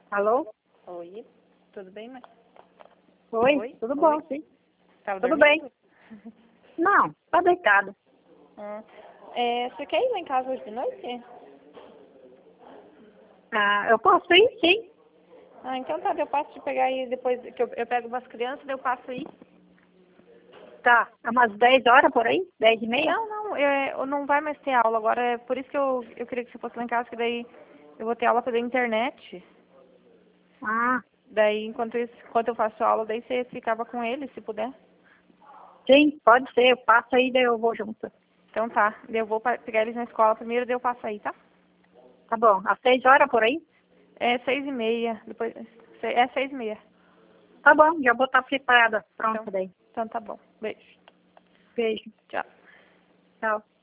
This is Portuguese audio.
Alô? Oi, tudo bem, mãe? Oi? Tudo bom, Oi. sim. Tava Tudo dormindo? bem? Não, tá deitado. Você quer ir lá em casa hoje de noite? Ah, eu posso ir, sim. Ah, então tá, eu passo te pegar aí depois que eu pego umas crianças, daí eu passo aí. Tá, é umas 10 horas por aí? 10h30? Não, eu não vai mais ter aula agora, é por isso que eu queria que você fosse lá em casa, que daí eu vou ter aula pela internet. Ah, Daí, enquanto eu faço aula, daí você ficava com ele, se puder. sim, pode ser. Eu passo aí, daí eu vou junto. Então tá, daí eu vou pegar eles na escola primeiro, daí eu passo aí, tá? Tá bom, às 6 horas por aí? É 6h30, depois, é 6h30. Tá bom, já vou estar preparada. Pronto Então, daí. então tá bom, beijo, Beijo. tchau. Tchau.